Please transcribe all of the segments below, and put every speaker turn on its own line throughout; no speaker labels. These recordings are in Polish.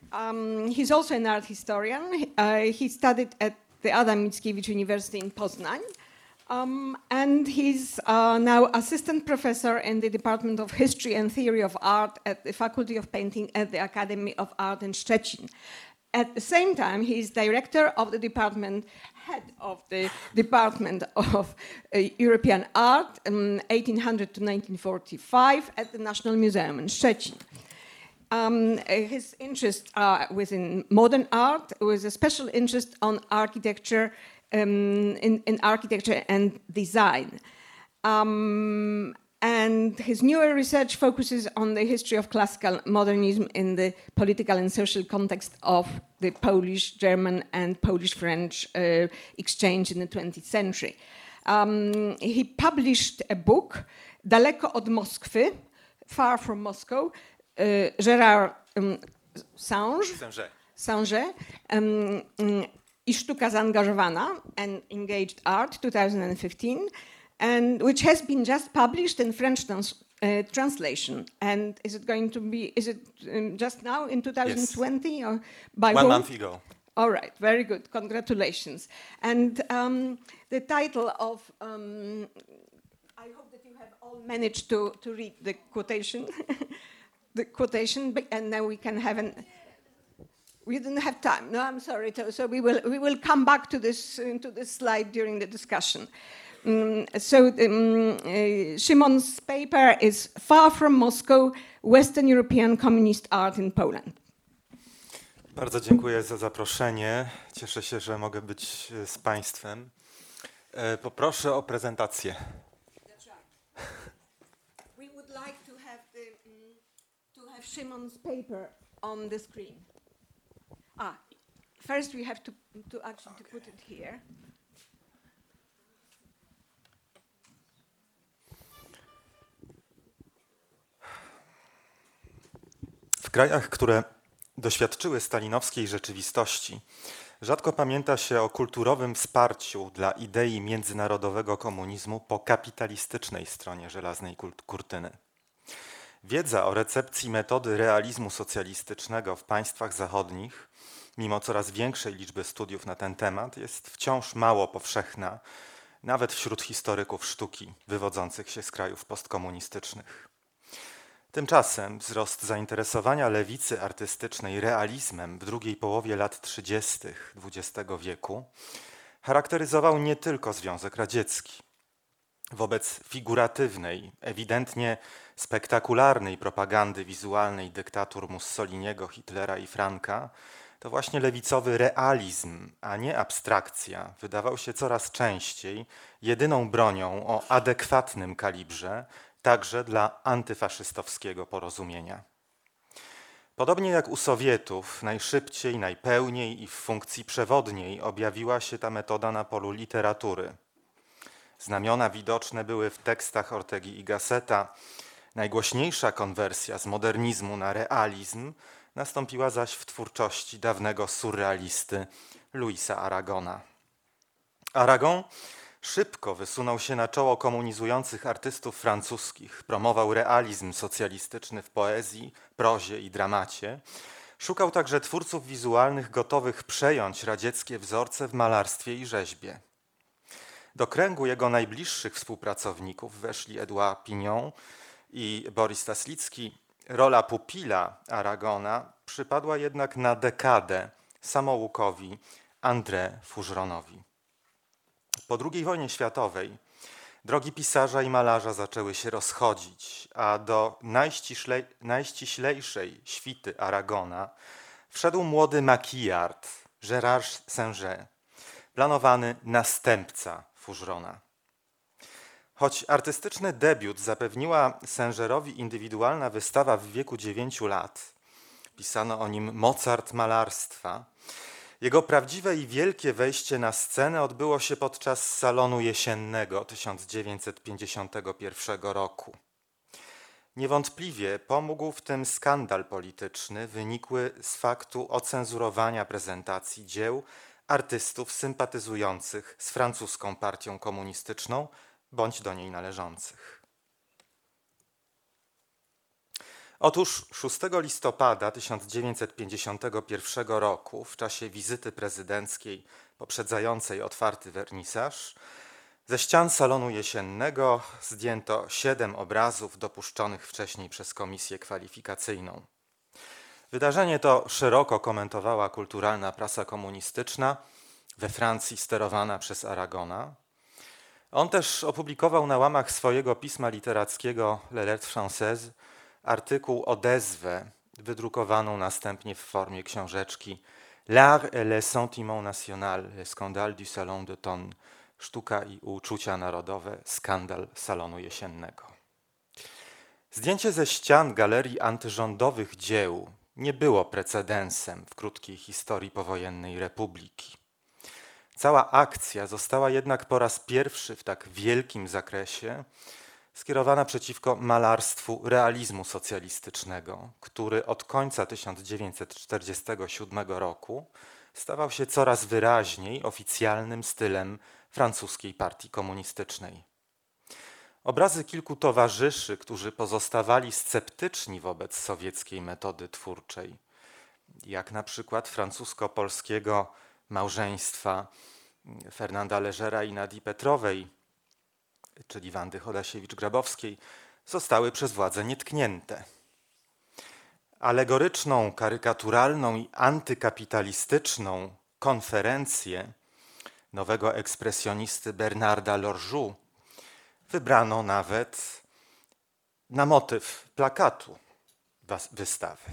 He's also an art historian. He studied at the Adam Mickiewicz University in Poznań. And he's now assistant professor in the Department of History and Theory of Art at the Faculty of Painting at the Academy of Art in Szczecin. At the same time, he is director of the department, head of the Department of European Art, 1800 to 1945, at the National Museum in Szczecin. His interests are within modern art, with a special interest on architecture, in architecture and design. And his newer research focuses on the history of classical modernism in the political and social context of the Polish, German, and Polish-French exchange in the 20th century. He published a book, Daleko od Moskwy, Far from Moscow, Gérard Sanger, I sztuka zaangażowana, and Engaged Art, 2015, and which has been just published in French translation. And is it going to be, is it just now in 2020? Yes. Or by
1 month ago.
All right, very good, congratulations. And the title of, I hope that you have all managed to read the quotation, and now we can have an, we didn't have time. No, I'm sorry. So we will come back to this slide during the discussion. Szymon's paper is Far from Moscow, Western European Communist Art in Poland.
Bardzo dziękuję za zaproszenie. Cieszę się, że mogę być z Państwem. Poproszę o prezentację.
That's right. We would like to have Szymon's paper on the screen. First we have to actually to put it here.
W krajach, które doświadczyły stalinowskiej rzeczywistości, rzadko pamięta się o kulturowym wsparciu dla idei międzynarodowego komunizmu po kapitalistycznej stronie żelaznej kurtyny. Wiedza o recepcji metody realizmu socjalistycznego w państwach zachodnich, mimo coraz większej liczby studiów na ten temat, jest wciąż mało powszechna, nawet wśród historyków sztuki wywodzących się z krajów postkomunistycznych. Tymczasem wzrost zainteresowania lewicy artystycznej realizmem w drugiej połowie lat 30. XX wieku charakteryzował nie tylko Związek Radziecki. Wobec figuratywnej, ewidentnie spektakularnej propagandy wizualnej dyktatur Mussoliniego, Hitlera i Franka, to właśnie lewicowy realizm, a nie abstrakcja, wydawał się coraz częściej jedyną bronią o adekwatnym kalibrze, także dla antyfaszystowskiego porozumienia. Podobnie jak u Sowietów, najszybciej, najpełniej i w funkcji przewodniej objawiła się ta metoda na polu literatury. Znamiona widoczne były w tekstach Ortegi y Gasseta. Najgłośniejsza konwersja z modernizmu na realizm nastąpiła zaś w twórczości dawnego surrealisty Louisa Aragona. Aragon szybko wysunął się na czoło komunizujących artystów francuskich, promował realizm socjalistyczny w poezji, prozie i dramacie. Szukał także twórców wizualnych gotowych przejąć radzieckie wzorce w malarstwie i rzeźbie. Do kręgu jego najbliższych współpracowników weszli Edouard Pignon i Boris Taslicki. Rola pupila Aragona przypadła jednak na dekadę samoukowi André Fougeronowi. Po II wojnie światowej drogi pisarza i malarza zaczęły się rozchodzić, a do najściślejszej świty Aragona wszedł młody maquillard Gérard Sanger, planowany następca Fougerona. Choć artystyczny debiut zapewniła Sangerowi indywidualna wystawa w wieku 9 lat, pisano o nim Mozart malarstwa, jego prawdziwe i wielkie wejście na scenę odbyło się podczas salonu jesiennego 1951 roku. Niewątpliwie pomógł w tym skandal polityczny wynikły z faktu ocenzurowania prezentacji dzieł artystów sympatyzujących z francuską partią komunistyczną bądź do niej należących. Otóż 6 listopada 1951 roku, w czasie wizyty prezydenckiej poprzedzającej otwarty wernisaż, ze ścian salonu jesiennego zdjęto 7 obrazów dopuszczonych wcześniej przez komisję kwalifikacyjną. Wydarzenie to szeroko komentowała kulturalna prasa komunistyczna, we Francji sterowana przez Aragona. On też opublikował na łamach swojego pisma literackiego Les Lettres Françaises artykuł odezwę, wydrukowaną następnie w formie książeczki L'art et les sentiments nationaux, le scandale du salon d'automne, sztuka i uczucia narodowe, skandal salonu jesiennego. Zdjęcie ze ścian galerii antyrządowych dzieł nie było precedensem w krótkiej historii powojennej republiki. Cała akcja została jednak po raz pierwszy w tak wielkim zakresie skierowana przeciwko malarstwu realizmu socjalistycznego, który od końca 1947 roku stawał się coraz wyraźniej oficjalnym stylem francuskiej partii komunistycznej. Obrazy kilku towarzyszy, którzy pozostawali sceptyczni wobec sowieckiej metody twórczej, jak na przykład francusko-polskiego małżeństwa Fernanda Legera i Nadii Petrowej, czyli Wandy Chodasiewicz-Grabowskiej, zostały przez władze nietknięte. Alegoryczną, karykaturalną i antykapitalistyczną konferencję nowego ekspresjonisty Bernarda Lorjou wybrano nawet na motyw plakatu wystawy.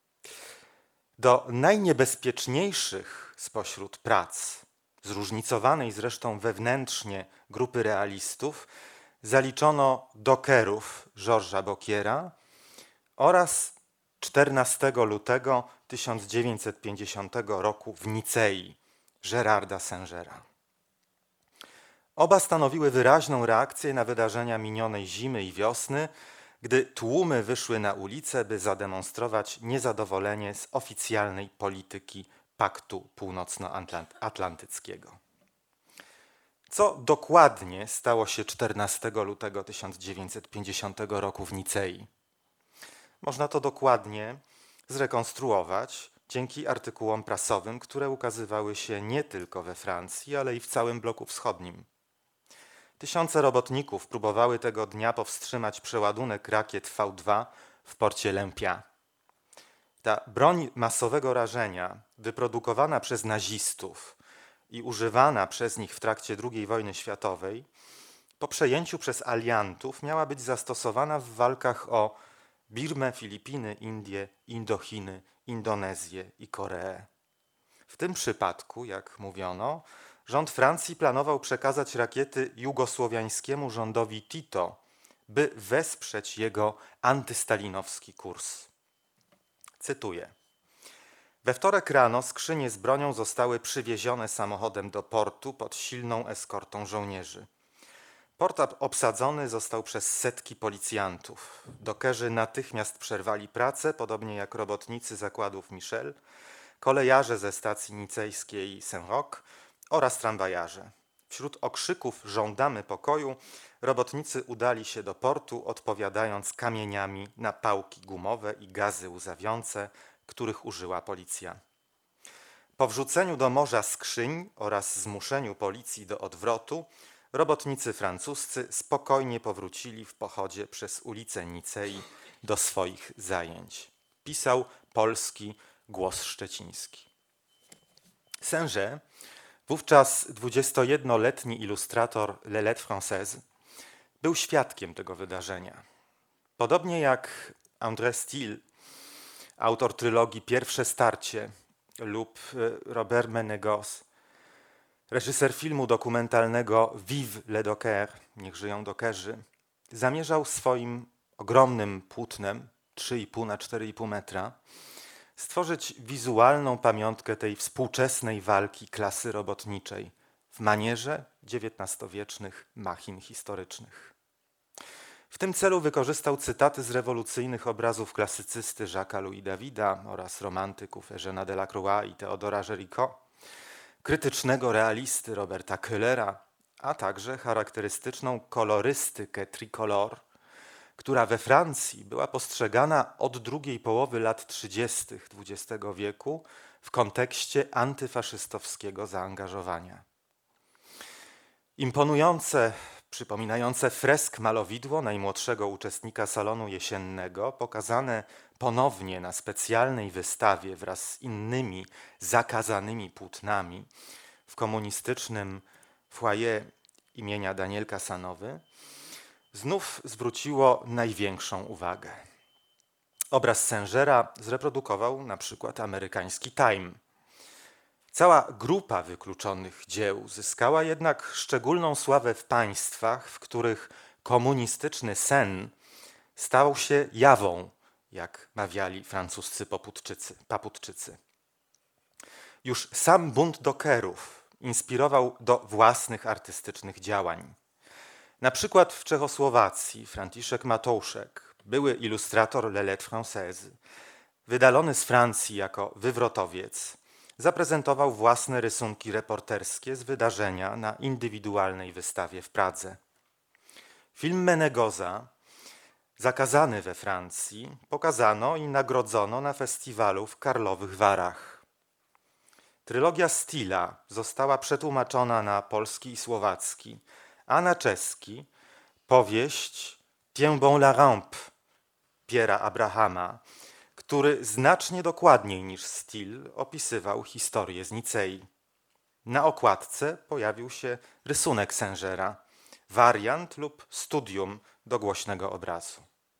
Do najniebezpieczniejszych spośród prac zróżnicowanej zresztą wewnętrznie grupy realistów zaliczono Dockerów Georgesa Bocquiera oraz 14 lutego 1950 roku w Nicei Gérarda Singera. Oba stanowiły wyraźną reakcję na wydarzenia minionej zimy i wiosny, gdy tłumy wyszły na ulicę, by zademonstrować niezadowolenie z oficjalnej polityki Paktu Północnoatlantyckiego. Co dokładnie stało się 14 lutego 1950 roku w Nicei? Można to dokładnie zrekonstruować dzięki artykułom prasowym, które ukazywały się nie tylko we Francji, ale i w całym bloku wschodnim. Tysiące robotników próbowały tego dnia powstrzymać przeładunek rakiet V2 w porcie Lempia. Ta broń masowego rażenia, wyprodukowana przez nazistów i używana przez nich w trakcie II wojny światowej, po przejęciu przez aliantów miała być zastosowana w walkach o Birmę, Filipiny, Indie, Indochiny, Indonezję i Koreę. W tym przypadku, jak mówiono, rząd Francji planował przekazać rakiety jugosłowiańskiemu rządowi Tito, by wesprzeć jego antystalinowski kurs. Cytuję. We wtorek rano skrzynie z bronią zostały przywiezione samochodem do portu pod silną eskortą żołnierzy. Port obsadzony został przez setki policjantów. Dokerzy natychmiast przerwali pracę, podobnie jak robotnicy zakładów Michel, kolejarze ze stacji nicejskiej Saint-Roch oraz tramwajarze. Wśród okrzyków „Żądamy pokoju” robotnicy udali się do portu, odpowiadając kamieniami na pałki gumowe i gazy łzawiące, których użyła policja. Po wrzuceniu do morza skrzyń oraz zmuszeniu policji do odwrotu, robotnicy francuscy spokojnie powrócili w pochodzie przez ulicę Nicei do swoich zajęć. Pisał polski Głos Szczeciński. Singer, wówczas 21-letni ilustrator Les Lettres Françaises, był świadkiem tego wydarzenia. Podobnie jak André Stille, autor trylogii Pierwsze starcie lub Robert Menegos, reżyser filmu dokumentalnego Vive les Dockers, niech żyją Dockerzy, zamierzał swoim ogromnym płótnem 3,5 na 4,5 metra stworzyć wizualną pamiątkę tej współczesnej walki klasy robotniczej w manierze XIX-wiecznych machin historycznych. W tym celu wykorzystał cytaty z rewolucyjnych obrazów klasycysty Jacques'a Louis Davida oraz romantyków Eugène'a Delacroix i Theodora Géricault, krytycznego realisty Roberta Köhlera, a także charakterystyczną kolorystykę tricolor która we Francji była postrzegana od drugiej połowy lat 30. XX wieku w kontekście antyfaszystowskiego zaangażowania. Imponujące, przypominające fresk malowidło najmłodszego uczestnika salonu jesiennego, pokazane ponownie na specjalnej wystawie wraz z innymi zakazanymi płótnami w komunistycznym foyer imienia Daniel Cassanowy, znów zwróciło największą uwagę. Obraz Sengera zreprodukował na przykład amerykański Time. Cała grupa wykluczonych dzieł zyskała jednak szczególną sławę w państwach, w których komunistyczny sen stał się jawą, jak mawiali francuscy papudczycy. Już sam bunt dokerów inspirował do własnych artystycznych działań. Na przykład w Czechosłowacji Franciszek Matouszek, były ilustrator Les Lettres Françaises, wydalony z Francji jako wywrotowiec, zaprezentował własne rysunki reporterskie z wydarzenia na indywidualnej wystawie w Pradze. Film Menegoza, zakazany we Francji, pokazano i nagrodzono na festiwalu w Karlowych Warach. Trylogia Stila została przetłumaczona na polski i słowacki, a na czeski powieść Tiens bon la rampe Piera Abrahama, który znacznie dokładniej niż Stil opisywał historię z Nicei. Na okładce pojawił się rysunek Sengera, wariant lub studium dogłośnego obrazu.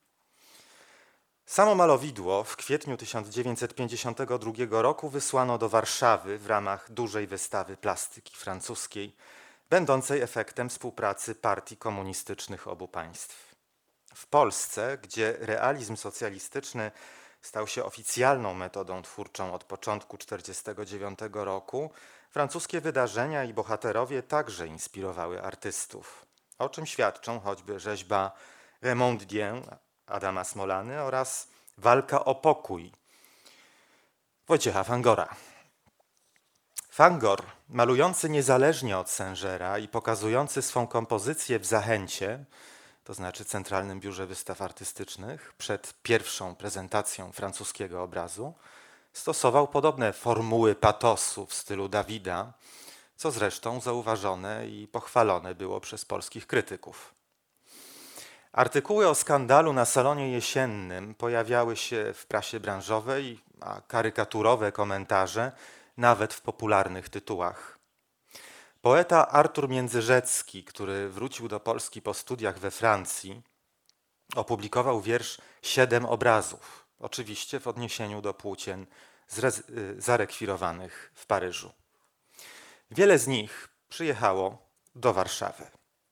Samo malowidło w kwietniu 1952 roku wysłano do Warszawy w ramach dużej wystawy plastyki francuskiej, będącej efektem współpracy partii komunistycznych obu państw. W Polsce, gdzie realizm socjalistyczny stał się oficjalną metodą twórczą od początku 1949 roku, francuskie wydarzenia i bohaterowie także inspirowały artystów, o czym świadczą choćby rzeźba Raymond Dien Adama Smolany oraz Walka o pokój Wojciecha Fangora. Fangor, malujący niezależnie od Sengera i pokazujący swą kompozycję w Zachęcie, to znaczy Centralnym Biurze Wystaw Artystycznych, przed pierwszą prezentacją francuskiego obrazu, stosował podobne formuły patosu w stylu Dawida, co zresztą zauważone i pochwalone było przez polskich krytyków. Artykuły o skandalu na salonie jesiennym pojawiały się w prasie branżowej, a karykaturowe komentarze nawet w popularnych tytułach. Poeta Artur Międzyrzecki, który wrócił do Polski po studiach we Francji, opublikował wiersz 7 obrazów, oczywiście w odniesieniu do płócien zarekwirowanych w Paryżu. Wiele z nich przyjechało do Warszawy.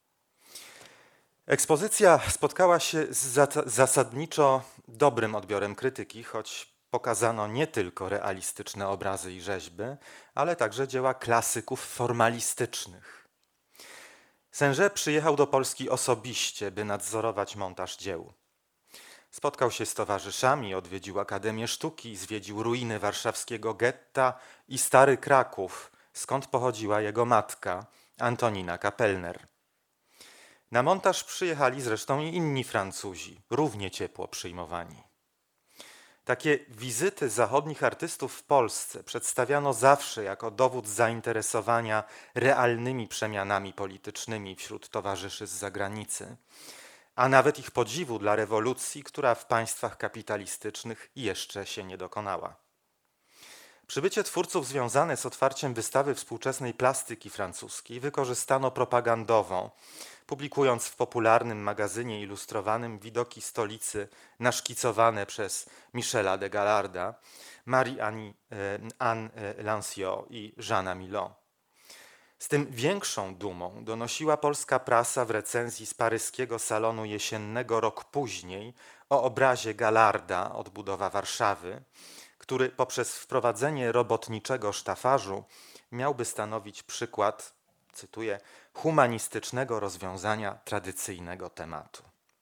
Ekspozycja spotkała się z zasadniczo dobrym odbiorem krytyki, choć pokazano nie tylko realistyczne obrazy i rzeźby, ale także dzieła klasyków formalistycznych. Senger przyjechał do Polski osobiście, by nadzorować montaż dzieł. Spotkał się z towarzyszami, odwiedził Akademię Sztuki, zwiedził ruiny warszawskiego getta i Stary Kraków, skąd pochodziła jego matka, Antonina Kapellner. Na montaż przyjechali zresztą i inni Francuzi, równie ciepło przyjmowani. Takie wizyty zachodnich artystów w Polsce przedstawiano zawsze jako dowód zainteresowania realnymi przemianami politycznymi wśród towarzyszy z zagranicy, a nawet ich podziwu dla rewolucji, która w państwach kapitalistycznych jeszcze się nie dokonała. Przybycie twórców związane z otwarciem wystawy współczesnej plastyki francuskiej wykorzystano propagandowo, publikując w popularnym magazynie ilustrowanym widoki stolicy naszkicowane przez Michela de Gallarda, Marie-Anne Lanciot i Jeana Milot. Z tym większą dumą donosiła polska prasa w recenzji z paryskiego salonu jesiennego rok później o obrazie Galarda Odbudowa Warszawy, który poprzez wprowadzenie robotniczego sztafażu miałby stanowić przykład, cytuję, humanistycznego rozwiązania tradycyjnego tematu.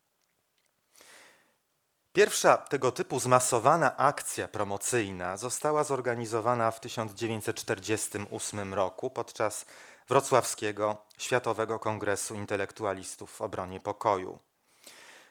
Pierwsza tego typu zmasowana akcja promocyjna została zorganizowana w 1948 roku podczas Wrocławskiego Światowego Kongresu Intelektualistów w Obronie Pokoju.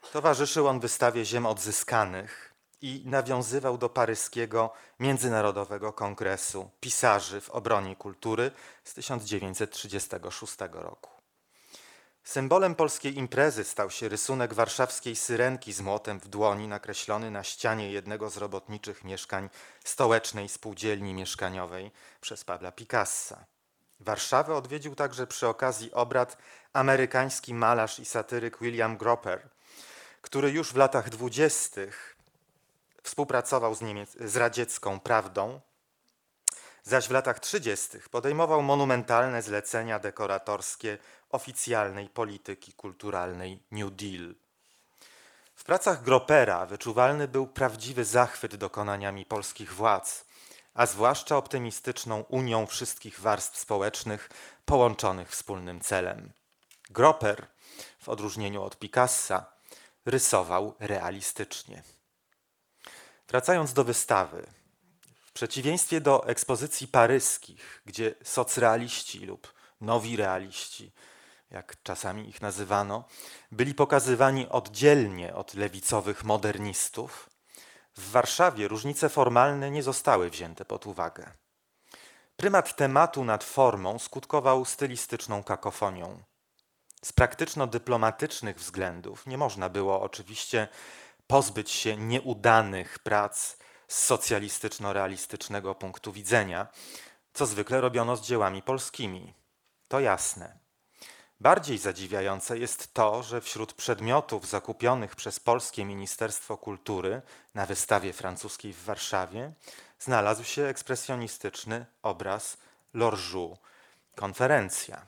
Towarzyszył on wystawie ziem odzyskanych i nawiązywał do paryskiego Międzynarodowego Kongresu Pisarzy w obronie kultury z 1936 roku. Symbolem polskiej imprezy stał się rysunek warszawskiej syrenki z młotem w dłoni nakreślony na ścianie jednego z robotniczych mieszkań stołecznej spółdzielni mieszkaniowej przez Pabla Picassa. Warszawę odwiedził także przy okazji obrad amerykański malarz i satyryk William Gropper, który już w latach 20. współpracował z radziecką Prawdą, zaś w latach 30. podejmował monumentalne zlecenia dekoratorskie oficjalnej polityki kulturalnej New Deal. W pracach Groppera wyczuwalny był prawdziwy zachwyt dokonaniami polskich władz, a zwłaszcza optymistyczną unią wszystkich warstw społecznych połączonych wspólnym celem. Gropper, w odróżnieniu od Picassa, rysował realistycznie. Wracając do wystawy, w przeciwieństwie do ekspozycji paryskich, gdzie socrealiści lub nowi realiści, jak czasami ich nazywano, byli pokazywani oddzielnie od lewicowych modernistów, w Warszawie różnice formalne nie zostały wzięte pod uwagę. Prymat tematu nad formą skutkował stylistyczną kakofonią. Z praktyczno-dyplomatycznych względów nie można było oczywiście pozbyć się nieudanych prac z socjalistyczno-realistycznego punktu widzenia, co zwykle robiono z dziełami polskimi. To jasne. Bardziej zadziwiające jest to, że wśród przedmiotów zakupionych przez Polskie Ministerstwo Kultury na wystawie francuskiej w Warszawie znalazł się ekspresjonistyczny obraz Lorgeau, Konferencja.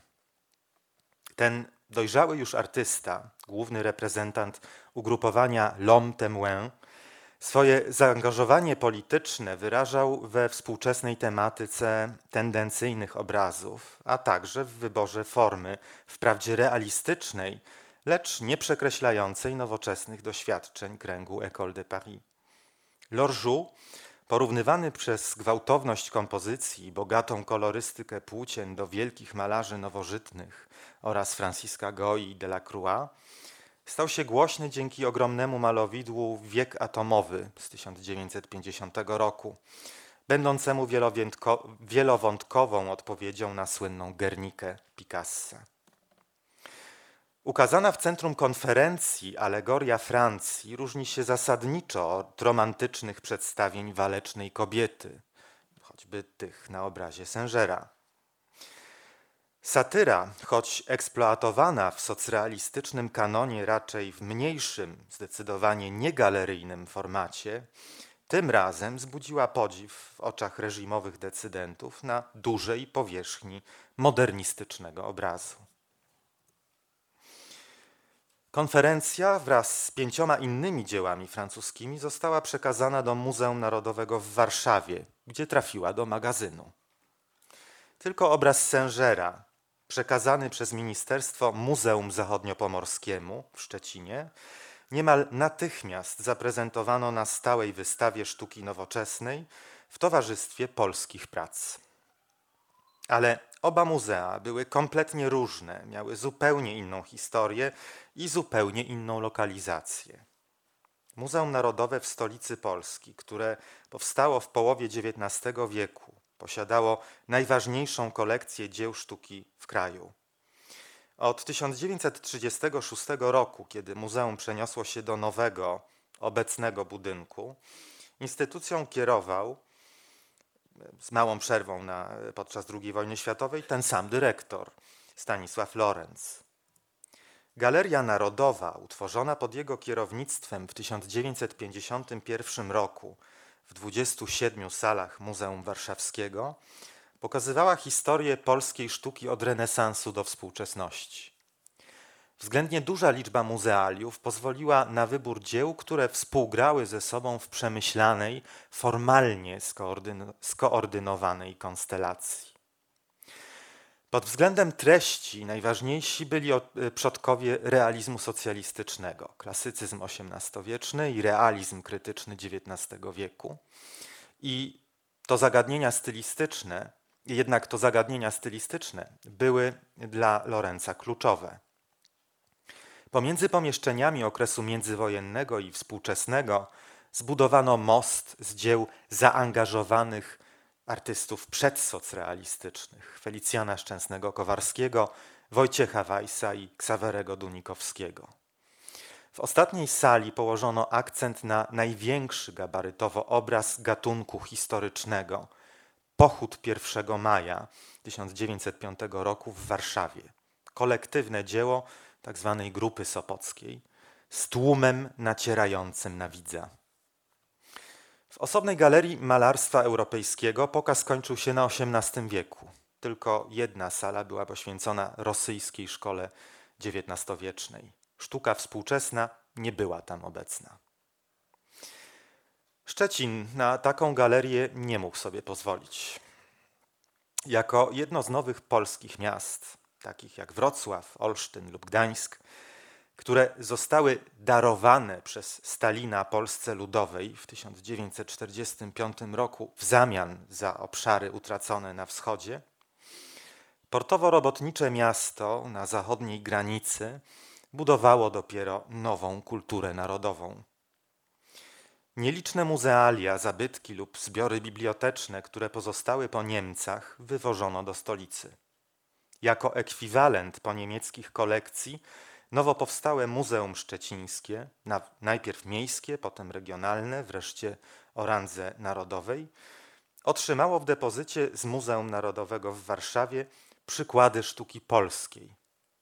Ten dojrzały już artysta, główny reprezentant ugrupowania L'Homme Témoin, swoje zaangażowanie polityczne wyrażał we współczesnej tematyce tendencyjnych obrazów, a także w wyborze formy, wprawdzie realistycznej, lecz nie przekreślającej nowoczesnych doświadczeń kręgu École de Paris. Lorgeau, porównywany przez gwałtowność kompozycji i bogatą kolorystykę płócien do wielkich malarzy nowożytnych oraz Franciska Goyi i Delacroix, stał się głośny dzięki ogromnemu malowidłu Wiek atomowy z 1950 roku, będącemu wielowątkową odpowiedzią na słynną Guernikę Picassa. Ukazana w centrum konferencji alegoria Francji różni się zasadniczo od romantycznych przedstawień walecznej kobiety, choćby tych na obrazie Sengera. Satyra, choć eksploatowana w socrealistycznym kanonie raczej w mniejszym, zdecydowanie niegaleryjnym formacie, tym razem wzbudziła podziw w oczach reżimowych decydentów na dużej powierzchni modernistycznego obrazu. Konferencja wraz z 5 innymi dziełami francuskimi została przekazana do Muzeum Narodowego w Warszawie, gdzie trafiła do magazynu. Tylko obraz Sengera, przekazany przez Ministerstwo Muzeum Zachodniopomorskiemu w Szczecinie, niemal natychmiast zaprezentowano na stałej wystawie sztuki nowoczesnej w towarzystwie polskich prac. Ale oba muzea były kompletnie różne, miały zupełnie inną historię i zupełnie inną lokalizację. Muzeum Narodowe w stolicy Polski, które powstało w połowie XIX wieku, posiadało najważniejszą kolekcję dzieł sztuki w kraju. Od 1936 roku, kiedy muzeum przeniosło się do nowego, obecnego budynku, instytucją kierował z małą przerwą podczas II wojny światowej ten sam dyrektor, Stanisław Lorenz. Galeria Narodowa, utworzona pod jego kierownictwem w 1951 roku w 27 salach Muzeum Warszawskiego, pokazywała historię polskiej sztuki od renesansu do współczesności. Względnie duża liczba muzealiów pozwoliła na wybór dzieł, które współgrały ze sobą w przemyślanej, formalnie skoordynowanej konstelacji. Pod względem treści najważniejsi byli przodkowie realizmu socjalistycznego, klasycyzm XVIII-wieczny i realizm krytyczny XIX wieku. Jednak to zagadnienia stylistyczne były dla Lorenza kluczowe. Pomiędzy pomieszczeniami okresu międzywojennego i współczesnego zbudowano most z dzieł zaangażowanych artystów przedsocrealistycznych: Felicjana Szczęsnego-Kowarskiego, Wojciecha Weissa i Ksawerego Dunikowskiego. W ostatniej sali położono akcent na największy gabarytowo obraz gatunku historycznego – Pochód 1 maja 1905 roku w Warszawie. Kolektywne dzieło tzw. Grupy Sopockiej z tłumem nacierającym na widza. W osobnej galerii malarstwa europejskiego pokaz kończył się na XVIII wieku. Tylko jedna sala była poświęcona rosyjskiej szkole XIX-wiecznej. Sztuka współczesna nie była tam obecna. Szczecin na taką galerię nie mógł sobie pozwolić. Jako jedno z nowych polskich miast, takich jak Wrocław, Olsztyn lub Gdańsk, które zostały darowane przez Stalina Polsce Ludowej w 1945 roku w zamian za obszary utracone na wschodzie, portowo-robotnicze miasto na zachodniej granicy budowało dopiero nową kulturę narodową. Nieliczne muzealia, zabytki lub zbiory biblioteczne, które pozostały po Niemcach, wywożono do stolicy. Jako ekwiwalent po niemieckich kolekcji nowo powstałe Muzeum Szczecińskie, najpierw miejskie, potem regionalne, wreszcie o randze narodowej, otrzymało w depozycie z Muzeum Narodowego w Warszawie przykłady sztuki polskiej.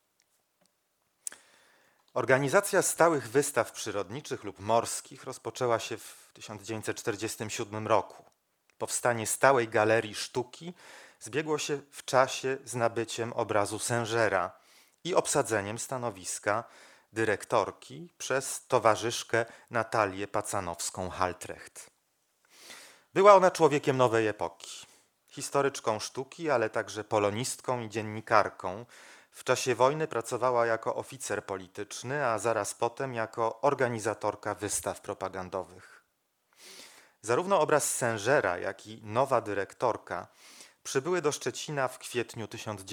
Organizacja stałych wystaw przyrodniczych lub morskich rozpoczęła się w 1947 roku. Powstanie stałej galerii sztuki zbiegło się w czasie z nabyciem obrazu Sengera i obsadzeniem stanowiska dyrektorki przez towarzyszkę Natalię Pacanowską-Haltrecht. Była ona człowiekiem nowej epoki, historyczką sztuki, ale także polonistką i dziennikarką. W czasie wojny pracowała jako oficer polityczny, a zaraz potem jako organizatorka wystaw propagandowych. Zarówno obraz Sengera, jak i nowa dyrektorka przybyły do Szczecina w kwietniu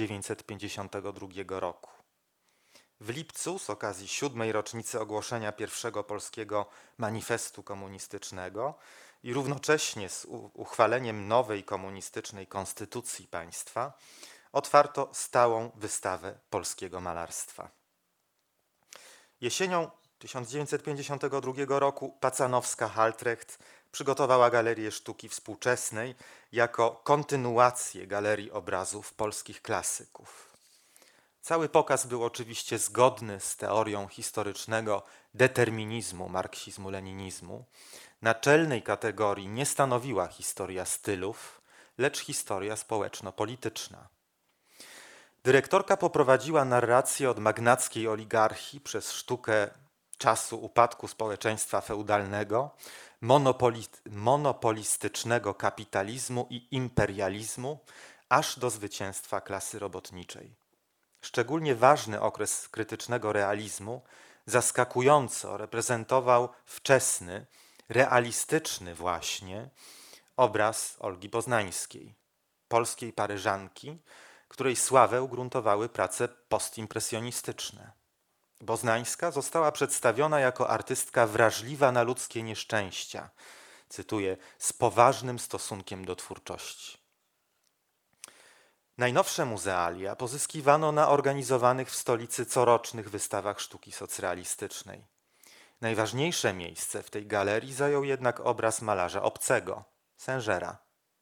1952 roku. W lipcu, z okazji 7. rocznicy ogłoszenia pierwszego polskiego manifestu komunistycznego i równocześnie z uchwaleniem nowej komunistycznej konstytucji państwa, otwarto stałą wystawę polskiego malarstwa. Jesienią 1952 roku Pacanowska-Haltrecht przygotowała Galerię Sztuki Współczesnej jako kontynuację Galerii Obrazów polskich klasyków. Cały pokaz był oczywiście zgodny z teorią historycznego determinizmu marksizmu-leninizmu. Naczelnej kategorii nie stanowiła historia stylów, lecz historia społeczno-polityczna. Dyrektorka poprowadziła narrację od magnackiej oligarchii przez sztukę czasu upadku społeczeństwa feudalnego, monopolistycznego kapitalizmu i imperializmu, aż do zwycięstwa klasy robotniczej. Szczególnie ważny okres krytycznego realizmu zaskakująco reprezentował wczesny, realistyczny właśnie obraz Olgi Poznańskiej, polskiej Paryżanki, której sławę ugruntowały prace postimpresjonistyczne. Poznańska została przedstawiona jako artystka wrażliwa na ludzkie nieszczęścia, cytuję, z poważnym stosunkiem do twórczości. Najnowsze muzealia pozyskiwano na organizowanych w stolicy corocznych wystawach sztuki socrealistycznej. Najważniejsze miejsce w tej galerii zajął jednak obraz malarza obcego, Sengera.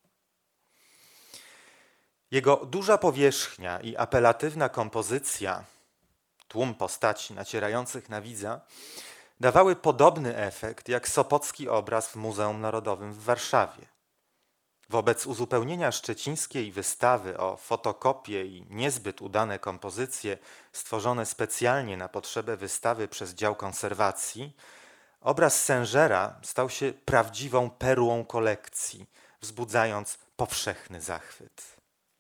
Jego duża powierzchnia i apelatywna kompozycja, tłum postaci nacierających na widza, dawały podobny efekt jak sopocki obraz w Muzeum Narodowym w Warszawie. Wobec uzupełnienia szczecińskiej wystawy o fotokopie i niezbyt udane kompozycje stworzone specjalnie na potrzebę wystawy przez dział konserwacji, obraz Sengera stał się prawdziwą perłą kolekcji, wzbudzając powszechny zachwyt.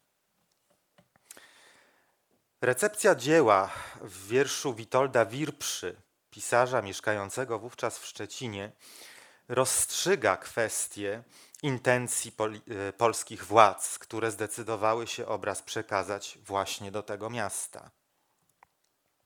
Recepcja dzieła w wierszu Witolda Wirpszy, pisarza mieszkającego wówczas w Szczecinie, rozstrzyga kwestię intencji polskich władz, które zdecydowały się obraz przekazać właśnie do tego miasta.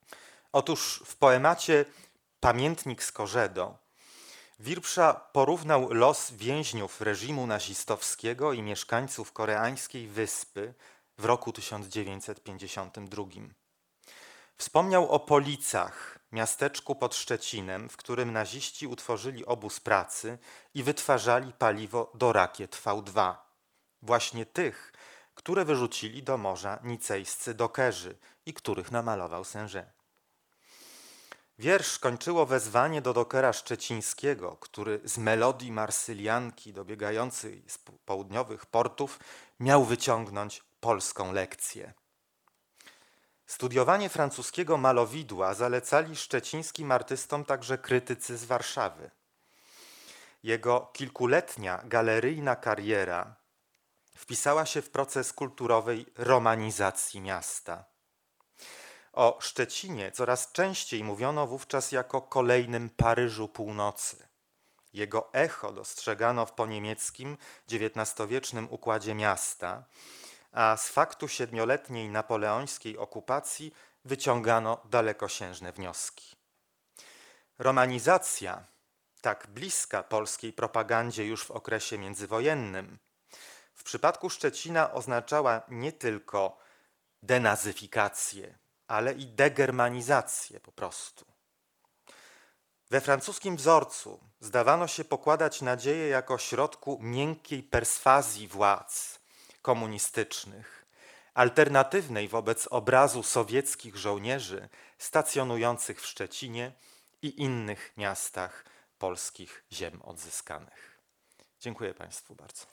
Otóż w poemacie Pamiętnik z Korzedo Wirpsza porównał los więźniów reżimu nazistowskiego i mieszkańców koreańskiej wyspy w roku 1952. Wspomniał o Policach, miasteczku pod Szczecinem, w którym naziści utworzyli obóz pracy i wytwarzali paliwo do rakiet V2. Właśnie tych, które wyrzucili do morza nicejscy dokerzy i których namalował Saint-Just. Wiersz kończyło wezwanie do dokera szczecińskiego, który z melodii marsylianki dobiegającej z południowych portów miał wyciągnąć polską lekcję. Studiowanie francuskiego malowidła zalecali szczecińskim artystom także krytycy z Warszawy. Jego kilkuletnia galeryjna kariera wpisała się w proces kulturowej romanizacji miasta. O Szczecinie coraz częściej mówiono wówczas jako kolejnym Paryżu Północy. Jego echo dostrzegano w poniemieckim XIX-wiecznym układzie miasta, a z faktu 7-letniej napoleońskiej okupacji wyciągano dalekosiężne wnioski. Romanizacja, tak bliska polskiej propagandzie już w okresie międzywojennym, w przypadku Szczecina oznaczała nie tylko denazyfikację, ale i degermanizację po prostu. We francuskim wzorcu zdawano się pokładać nadzieję jako środku miękkiej perswazji władz komunistycznych, alternatywnej wobec obrazu sowieckich żołnierzy stacjonujących w Szczecinie i innych miastach polskich ziem odzyskanych. Dziękuję Państwu bardzo.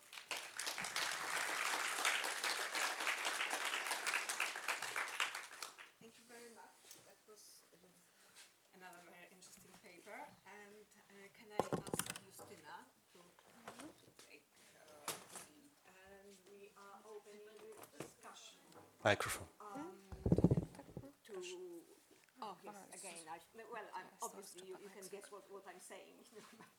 Thank you very much. That was another very interesting paper. And can I ask Justyna to take and we are opening the discussion.
Microphone.
To oh yes, again. Obviously you can guess what I'm saying.